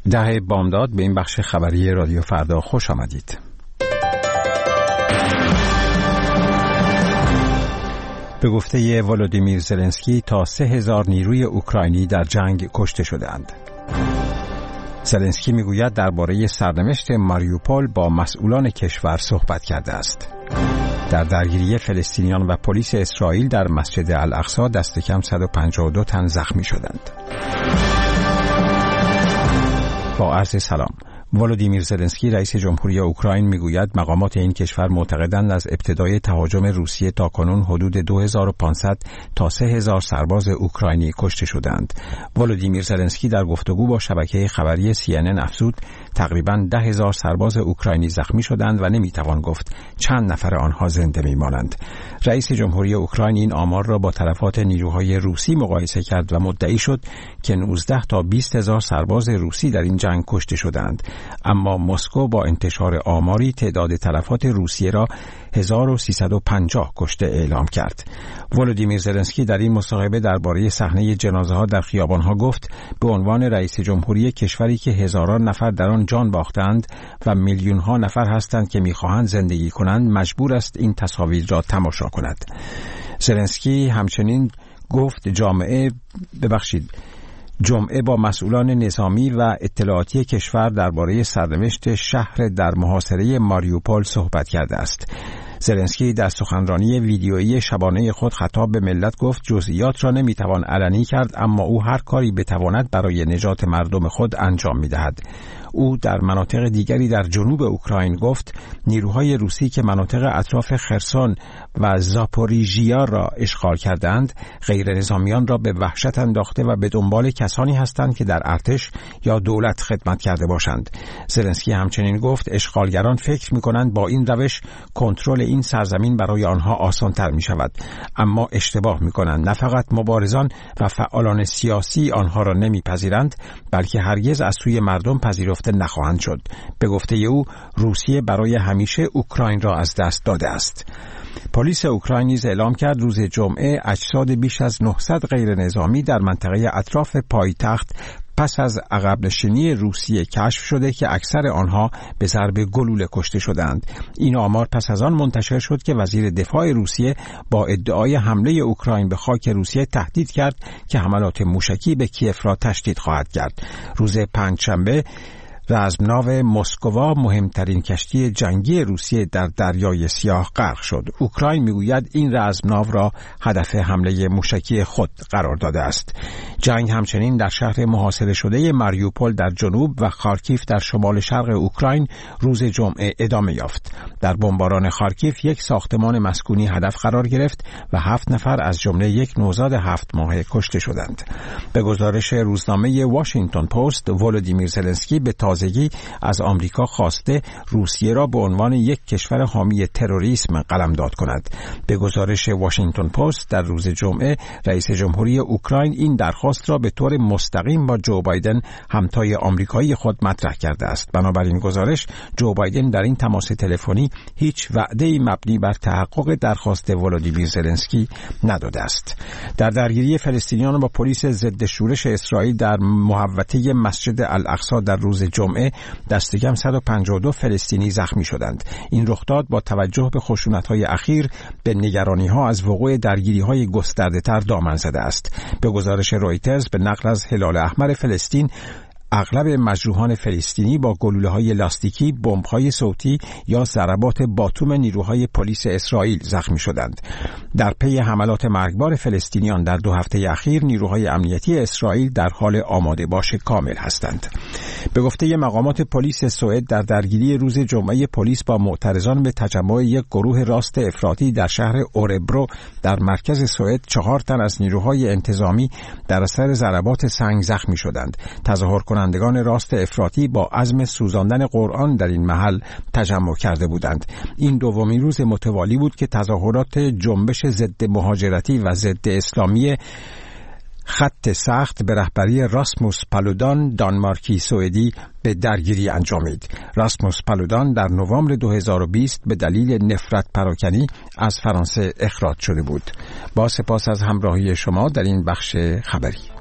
10 بامداد به این بخش خبری رادیو فردا خوش آمدید. به گفته ولودیمیر زلنسکی تا 3000 نیروی اوکراینی در جنگ کشته شدند. زلنسکی میگوید درباره سرنوشت ماریوپول با مسئولان کشور صحبت کرده است. در درگیری فلسطینیان و پلیس اسرائیل در مسجد الاقصی دست کم 152 تن زخمی شدند. با عرض سلام. ولودیمیر زلنسکی رئیس جمهوری اوکراین میگوید مقامات این کشور معتقدند از ابتدای تهاجم روسیه تا کنون حدود 2500 تا 3000 سرباز اوکراینی کشته شدند. ولودیمیر زلنسکی در گفتگو با شبکه خبری CNN افزود تقریباً 10,000 سرباز اوکراینی زخمی شدند و نمیتوان گفت چند نفر آنها زنده میمانند. رئیس جمهوری اوکراین این آمار را با تلفات نیروهای روسی مقایسه کرد و مدعی شد که 19 تا 20,000 سرباز روسی در این جنگ کشته شدند. اما مسکو با انتشار آماری تعداد تلفات روسیه را 1350 کشته اعلام کرد. ولودیمیر زلنسکی در این مصاحبه درباره صحنه جنازه‌ها در خیابان‌ها گفت به عنوان رئیس جمهوری کشوری که هزاران نفر در آن جان باختند و میلیون‌ها نفر هستند که می‌خواهند زندگی کنند مجبور است این تصاویر را تماشا کند. زلنسکی همچنین گفت جمعه با مسئولان نظامی و اطلاعاتی کشور درباره سرنوشت شهر در محاصره ماریوپول صحبت کرده است. زلنسکی در سخنرانی ویدیویی شبانه خود خطاب به ملت گفت جزئیات را نمیتوان علنی کرد اما او هر کاری بتواند برای نجات مردم خود انجام میدهد. او در مناطق دیگری در جنوب اوکراین گفت نیروهای روسی که مناطق اطراف خرسون و زاپوریژیا را اشغال کردند غیر نظامیان را به وحشت انداخته و به دنبال کسانی هستند که در ارتش یا دولت خدمت کرده باشند. زلنسکی همچنین گفت اشغالگران فکر می‌کنند با این روش کنترل این سرزمین برای آنها آسان‌تر می‌شود، اما اشتباه می‌کنند. نه فقط مبارزان و فعالان سیاسی آنها را نمی‌پذیرند بلکه هرگز از سوی مردم پذیرفته نخواهند شد. به گفته او روسیه برای همیشه اوکراین را از دست داده است. پلیس اوکراین نیز اعلام کرد روز جمعه اجساد بیش از 900 غیر نظامی در منطقه اطراف پایتخت پس از عقب نشینی روسیه کشف شده که اکثر آنها به ضرب گلوله کشته شدند. این آمار پس از آن منتشر شد که وزیر دفاع روسیه با ادعای حمله اوکراین به خاک روسیه تهدید کرد که حملات موشکی به کیف را تشدید خواهد کرد. روز پنجشنبه رزمناو مسکوا مهمترین کشتی جنگی روسیه در دریای سیاه غرق شد. اوکراین میگوید این رزمناو را هدف حمله موشکی خود قرار داده است. جنگ همچنین در شهر محاصره شده ماریوپول در جنوب و خارکیف در شمال شرق اوکراین روز جمعه ادامه یافت. در بمباران خارکیف یک ساختمان مسکونی هدف قرار گرفت و 7 نفر از جمله یک نوزاد 7 ماهه کشته شدند. به گزارش روزنامه واشنگتن پست ولودیمیر زلنسکی به تازگی از آمریکا خواسته روسیه را به عنوان یک کشور حامی تروریسم قلمداد کند. به گزارش واشنگتن پست در روز جمعه رئیس جمهوری اوکراین این درخواست را به طور مستقیم با جو بایدن همتای آمریکایی خود مطرح کرده است. بنابراین گزارش جو بایدن در این تماس تلفنی هیچ وعده‌ای مبنی بر تحقق درخواست ولودیمیر زلنسکی نداده است. در درگیری فلسطینیان با پلیس ضد شورش اسرائیل در محوطه مسجد الاقصی در روز جمعه دست کم 152 فلسطینی زخمی شدند. این رخداد با توجه به خشونت‌های اخیر به نگرانی‌ها از وقوع درگیری‌های گسترده‌تر دامن زده است. به گزارش رویترز به نقل از هلال احمر فلسطین اغلب مجروحان فلسطینی با گلوله‌های لاستیکی، بمب‌های صوتی یا ضربات باتوم نیروهای پلیس اسرائیل زخمی شدند. در پی حملات مرگبار فلسطینیان در 2 هفته اخیر نیروهای امنیتی اسرائیل در حال آماده باش کامل هستند. به گفته مقامات پلیس سوئد در درگیری روز جمعه پلیس با معترضان به تجمع یک گروه راست افراطی در شهر اوربرو در مرکز سوئد 4 تن از نیروهای انتظامی در اثر ضربات سنگ زخمی شدند. تظاهرکنندگان راست افراطی با عزم سوزاندن قرآن در این محل تجمع کرده بودند. این دومین روز متوالی بود که تظاهرات جنبش ضد مهاجرتی و ضد اسلامی خط سخت به رهبری راسموس پالودان دانمارکی سوئدی به درگیری انجامید. راسموس پالودان در نوامبر 2020 به دلیل نفرت پراکنی از فرانسه اخراج شده بود. با سپاس از همراهی شما در این بخش خبری.